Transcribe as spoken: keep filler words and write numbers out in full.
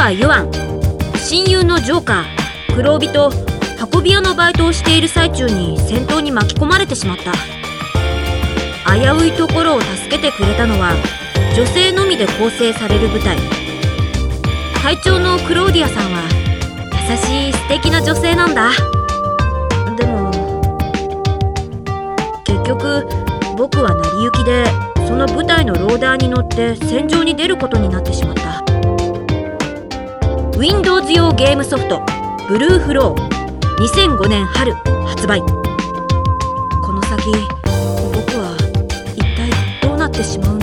はユアン。親友のジョーカー、黒帯と運び屋のバイトをしている最中に戦闘に巻き込まれてしまった。危ういところを助けてくれたのは女性のみで構成される部隊。隊長のクローディアさんは優しい素敵な女性なんだ。でも結局僕は成り行きでその部隊のローダーに乗って戦場に出ることになってしまった。 Windows 用ゲームソフトブルーフロー、にせんごねん春発売。この先僕は一体どうなってしまうの